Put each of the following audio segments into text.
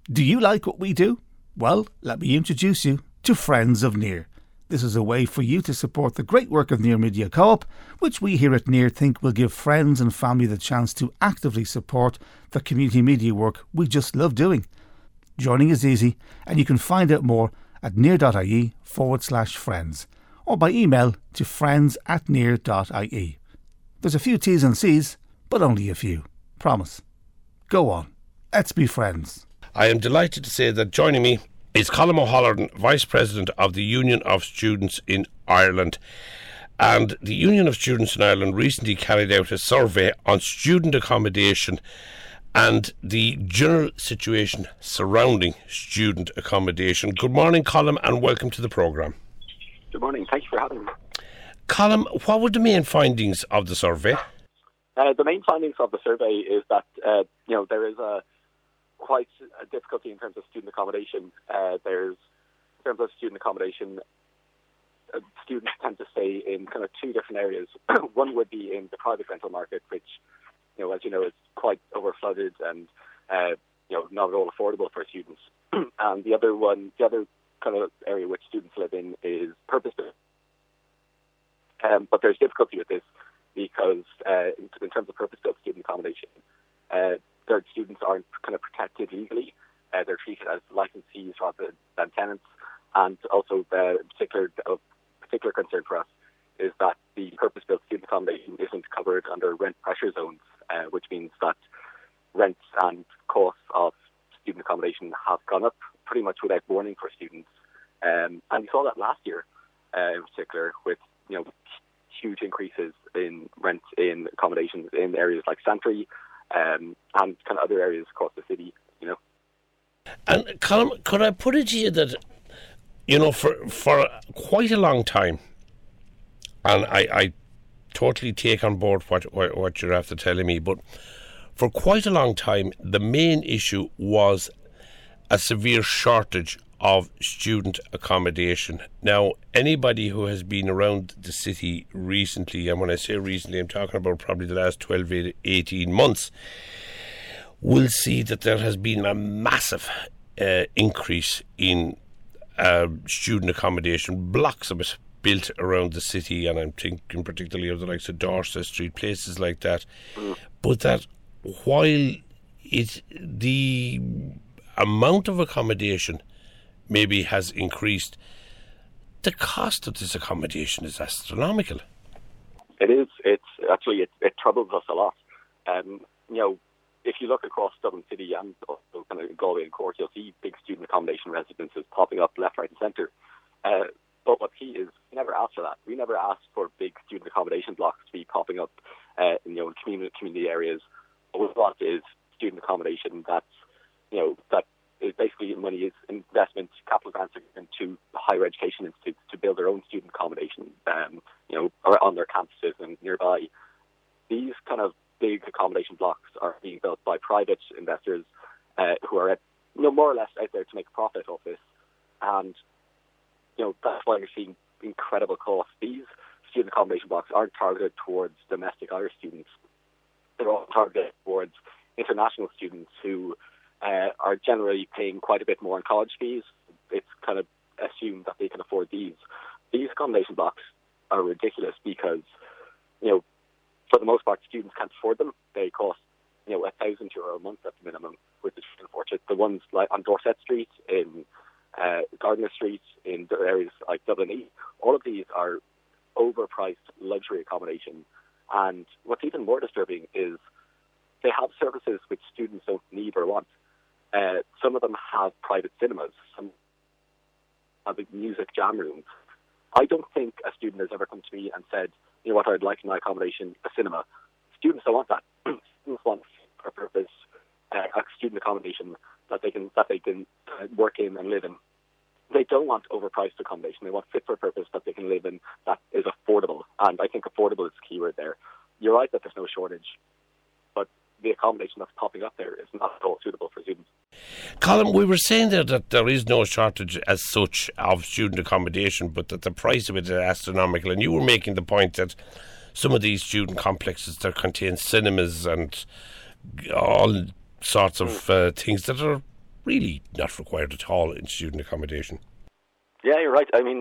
Do you like what we do? Well, let me introduce you to Friends of Near. This is a way for you to support the great work of Near Media Co-op, which we here at Near think will give friends and family the chance to actively support the community media work we just love doing. Joining is easy, and you can find out more at near.ie/friends or by email to friends@near.ie. There's a few T's and C's, but only a few. Promise. Go on. Let's be friends. I am delighted to say that joining me is Colm O'Halloran, Vice President of the Union of Students in Ireland. And the Union of Students in Ireland recently carried out a survey on student accommodation and the general situation surrounding student accommodation. Good morning, Colm, and welcome to the programme. Good morning. Thank you for having me. Colm, what were the main findings of the survey? The main findings of the survey is that there is quite a difficulty in terms of student accommodation. In terms of student accommodation, students tend to stay in kind of two different areas. One would be in the private rental market, which, as you know, is quite overflooded and not at all affordable for students. And the other kind of area which students live in is purpose-built. But there's difficulty with this because in terms of purpose-built student accommodation, their students aren't kind of protected legally. They're treated as licensees rather than tenants. And also, of particular concern for us is that the purpose-built student accommodation isn't covered under rent pressure zones, which means that rents and costs of student accommodation have gone up pretty much without warning for students. And we saw that last year, in particular, with huge increases in rent in accommodations in areas like Santry and kind of other areas across the city. And Colm, could I put it to you that for quite a long time, and I totally take on board what you're after telling me, but for quite a long time, the main issue was a severe shortage of student accommodation. Now, anybody who has been around the city recently, and when I say recently, I'm talking about probably the last 12 to 18 months, will see that there has been a massive increase in student accommodation, blocks of it built around the city, and I'm thinking particularly of the likes of Dorset Street, places like that. But that while the amount of accommodation maybe has increased, the cost of this accommodation is astronomical. It is. It troubles us a lot. If you look across Dublin City and also kind of Galway and Cork, you'll see big student accommodation residences popping up left, right and centre. But what's key is we never asked for that. We never asked for big student accommodation blocks to be popping up in community areas. What we want is student accommodation that is basically money is investment, capital grants into higher education institutes to build their own student accommodation, on their campuses and nearby. These kind of big accommodation blocks are being built by private investors who are more or less out there to make a profit off this, and that's why you're seeing incredible costs. These student accommodation blocks aren't targeted towards domestic Irish students; they're all targeted towards international students who are generally paying quite a bit more in college fees. It's kind of assumed that they can afford these. These accommodation blocks are ridiculous because, for the most part, students can't afford them. They cost, €1,000 a month at the minimum, which is unfortunate. The ones like on Dorset Street, in Gardiner Street, in areas like Dublin East, all of these are overpriced luxury accommodation. And what's even more disturbing is they have services which students don't need or want. Some of them have private cinemas, some have music jam rooms. I don't think a student has ever come to me and said, what I'd like in my accommodation, a cinema. Students don't want that. Students want for purpose a student accommodation that they can work in and live in. They don't want overpriced accommodation. They want fit for purpose that they can live in that is affordable. And I think affordable is the key word there. You're right that there's no shortage, but the accommodation that's popping up there is not at all suitable for students. Colm, we were saying there that there is no shortage as such of student accommodation, but that the price of it is astronomical. And you were making the point that some of these student complexes that contain cinemas and all sorts of things that are really not required at all in student accommodation. Yeah, you're right. I mean,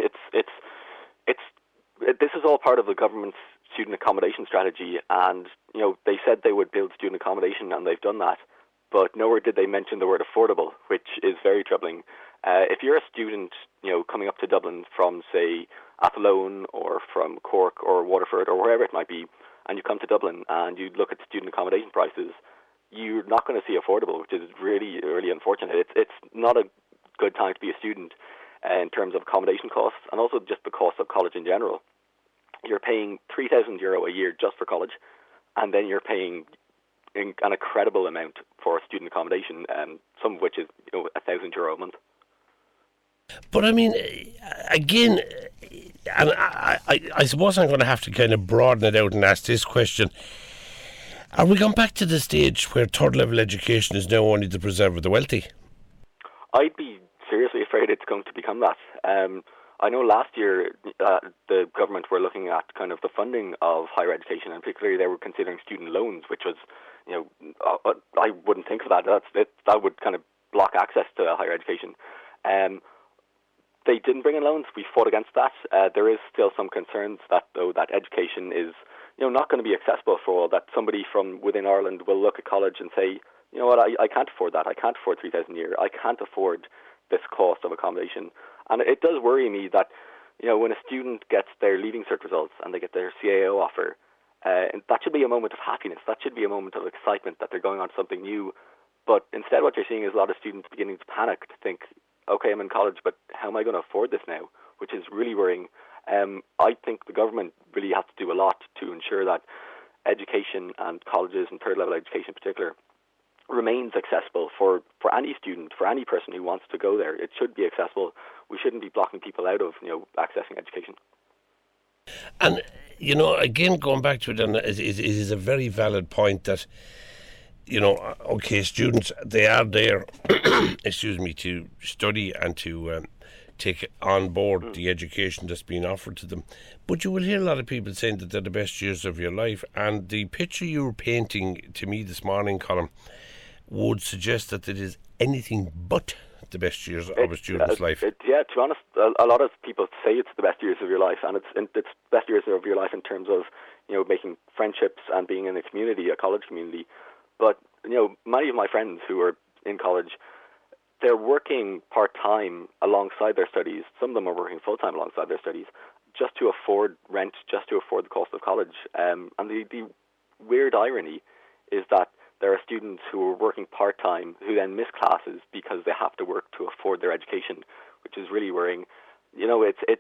this is all part of the government's student accommodation strategy, and they said they would build student accommodation, and they've done that, but nowhere did they mention the word affordable, which is very troubling. If you're a student, coming up to Dublin from, say, Athlone or from Cork or Waterford or wherever it might be, and you come to Dublin and you look at student accommodation prices, you're not going to see affordable, which is really, really unfortunate. It's not a good time to be a student in terms of accommodation costs, and also just the cost of college in general. You're paying €3,000 a year just for college, and then you're paying an incredible amount for student accommodation, some of which is €1,000 a month. But I mean, again, and I suppose I'm going to have to kind of broaden it out and ask this question. Are we going back to the stage where third level education is now only the preserve of the wealthy? I'd be seriously afraid it's going to become that. I know last year the government were looking at kind of the funding of higher education, and particularly they were considering student loans, which was, I wouldn't think of that. That would kind of block access to higher education. They didn't bring in loans. We fought against that. There is still some concerns that, though, that education is not going to be accessible for all, that somebody from within Ireland will look at college and say, you know what, I can't afford that. I can't afford 3,000 a year. I can't afford this cost of accommodation. And it does worry me that, when a student gets their Leaving Cert results and they get their CAO offer, that should be a moment of happiness. That should be a moment of excitement that they're going on to something new. But instead what you're seeing is a lot of students beginning to panic, to think, okay, I'm in college, but how am I going to afford this now? Which is really worrying. I think the government really has to do a lot to ensure that education and colleges and third level education in particular remains accessible for any student, for any person who wants to go there. It should be accessible. We shouldn't be blocking people out of accessing education. And again, going back to it, and it is a very valid point that okay, students, they are there excuse me, to study and to take on board the education that's being offered to them, but you will hear a lot of people saying that they're the best years of your life, and the picture you were painting to me this morning, Colin, would suggest that it is anything but the best years of a student's life. To be honest, a lot of people say it's the best years of your life, and it's best years of your life in terms of making friendships and being in a community, a college community. But many of my friends who are in college, they're working part-time alongside their studies. Some of them are working full-time alongside their studies just to afford rent, just to afford the cost of college. And the weird irony is that there are students who are working part-time who then miss classes because they have to work to afford their education, which is really worrying. It's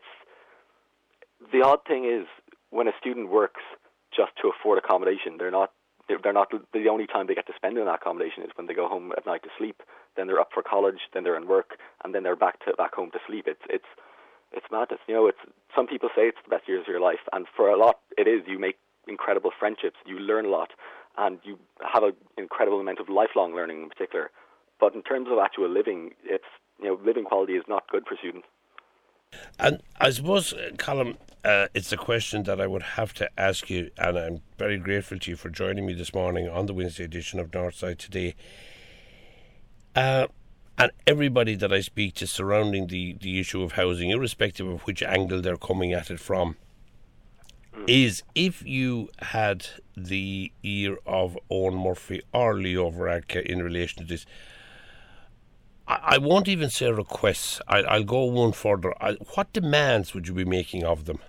the odd thing is when a student works just to afford accommodation, they're not the only time they get to spend in that accommodation is when they go home at night to sleep. Then they're up for college, then they're in work, and then they're back home to sleep. It's madness. Some people say it's the best years of your life, and for a lot it is. You make incredible friendships, you learn a lot, and you have an incredible amount of lifelong learning in particular. But in terms of actual living, living quality is not good for students. And I suppose, Colin, it's a question that I would have to ask you, and I'm very grateful to you for joining me this morning on the Wednesday edition of Northside Today. And everybody that I speak to surrounding the issue of housing, irrespective of which angle they're coming at it from, is if you had the ear of Owen Murphy or Leo Varadkar in relation to this, I won't even say requests. I'll go one further. What demands would you be making of them?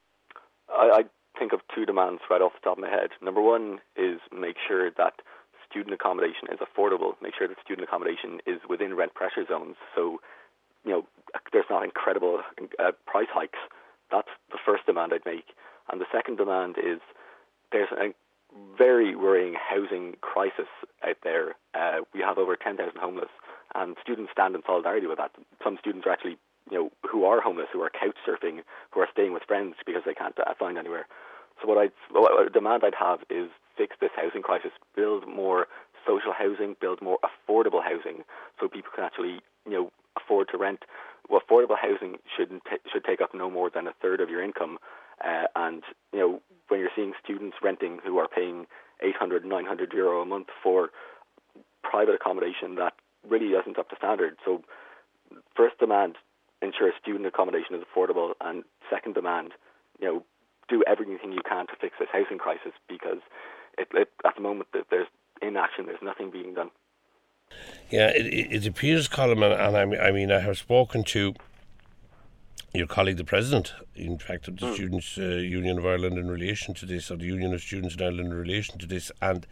I think of two demands right off the top of my head. Number one is make sure that student accommodation is affordable. Make sure that student accommodation is within rent pressure zones. So, there's not incredible price hikes. That's the first demand I'd make. And the second demand is there's a very worrying housing crisis out there. We have over 10,000 homeless, and students stand in solidarity with that. Some students are actually, who are homeless, who are couch surfing, who are staying with friends because they can't find anywhere. So what a demand I'd have is fix this housing crisis, build more social housing, build more affordable housing, so people can actually, afford to rent. Well, affordable housing should take up no more than a third of your income. And when you're seeing students renting who are paying €800, €900 a month for private accommodation that really isn't up to standard. So first demand, ensure student accommodation is affordable, and second demand, do everything you can to fix this housing crisis, because at the moment that there's inaction, there's nothing being done. Yeah, it appears, Colm, and I mean, I have spoken to your colleague, the President, in fact, of the Students' Union of Ireland in relation to this, or the Union of Students in Ireland in relation to this, and,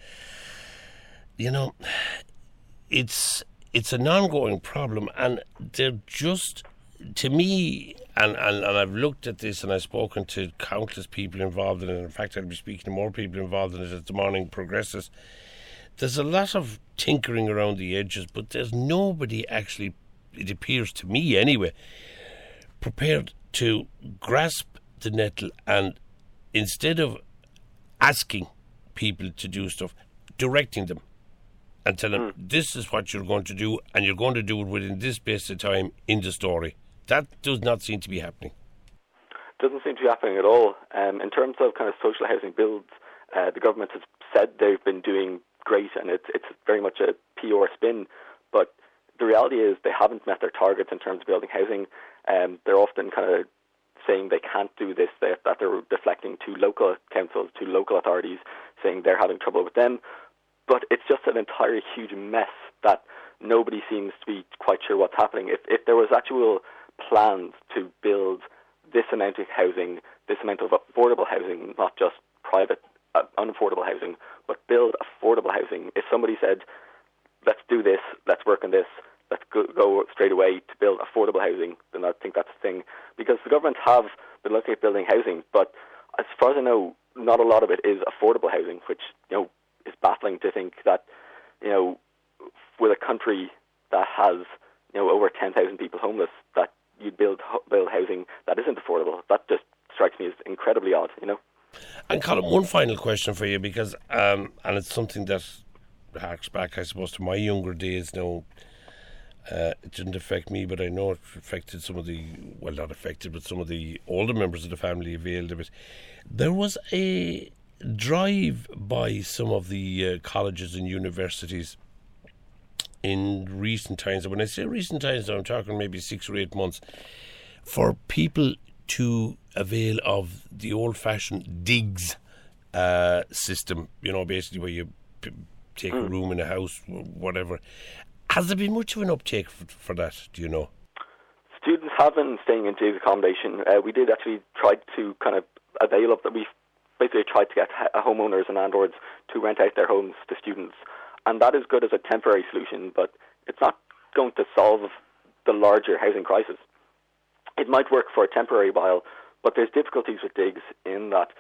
it's an ongoing problem, and they're just, to me, and I've looked at this and I've spoken to countless people involved in it. In fact, I'll be speaking to more people involved in it as the morning progresses. There's a lot of tinkering around the edges, but there's nobody actually, it appears to me anyway, prepared to grasp the nettle and, instead of asking people to do stuff, directing them and tell them this is what you're going to do, and you're going to do it within this space of time in the story. That does not seem to be happening. Doesn't seem to be happening at all. In terms of kind of social housing builds, the government has said they've been doing great, and it's very much a PR spin, but the reality is they haven't met their targets in terms of building housing. They're often kind of saying they can't do this, that they're deflecting to local councils, to local authorities, saying they're having trouble with them. But it's just an entire huge mess that nobody seems to be quite sure what's happening. If there was actual plans to build this amount of housing, this amount of affordable housing, not just private unaffordable housing, but build affordable housing. If somebody said, let's do this, let's work on this, let's go straight away to build affordable housing, then I think that's the thing. Because the government have been looking at building housing, but as far as I know, not a lot of it is affordable housing, which, is baffling to think that, with a country that has, over 10,000 people homeless, that you'd build housing that isn't affordable. That just strikes me as incredibly odd, And Colm, one final question for you, because, and it's something that harks back, I suppose, to my younger days now. It didn't affect me, but I know it affected some of the, well, not affected, but some of the older members of the family availed of it. There was a drive by some of the colleges and universities in recent times, and when I say recent times, I'm talking maybe 6 or 8 months, for people to avail of the old-fashioned digs system, basically where you take a room in a house, whatever. Has there been much of an uptake for that, do you know? Students have been staying in digs accommodation. We did actually try to kind of avail of that. We basically tried to get homeowners and landlords to rent out their homes to students. And that is good as a temporary solution, but it's not going to solve the larger housing crisis. It might work for a temporary while, but there's difficulties with digs in that,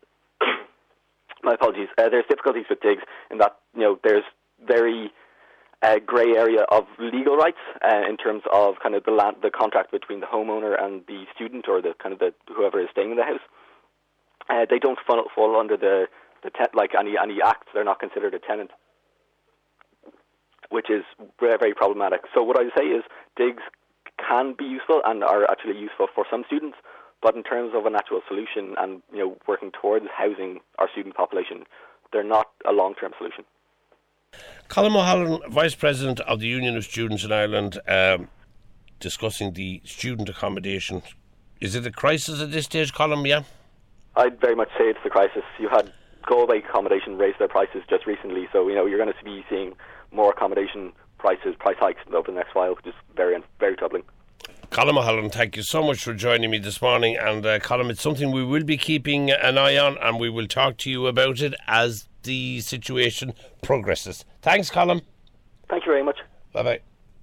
my apologies, there's difficulties with digs in that, there's very grey area of legal rights in terms of kind of the contract between the homeowner and the student, or the whoever is staying in the house. They don't fall under the like any acts. They're not considered a tenant, which is very, very problematic. So what I would say is digs can be useful and are actually useful for some students, but in terms of an actual solution and working towards housing our student population, they're not a long-term solution. Colm O'Halloran, Vice President of the Union of Students in Ireland, discussing the student accommodation. Is it a crisis at this stage, Colm, yeah? I'd very much say it's a crisis. You had Galway accommodation raise their prices just recently, so you're going to be seeing more accommodation price hikes over the next while, which is very, very troubling. Colm O'Halloran, thank you so much for joining me this morning. And Colm, it's something we will be keeping an eye on, and we will talk to you about it as the situation progresses. Thanks, Colm. Thank you very much. Bye-bye.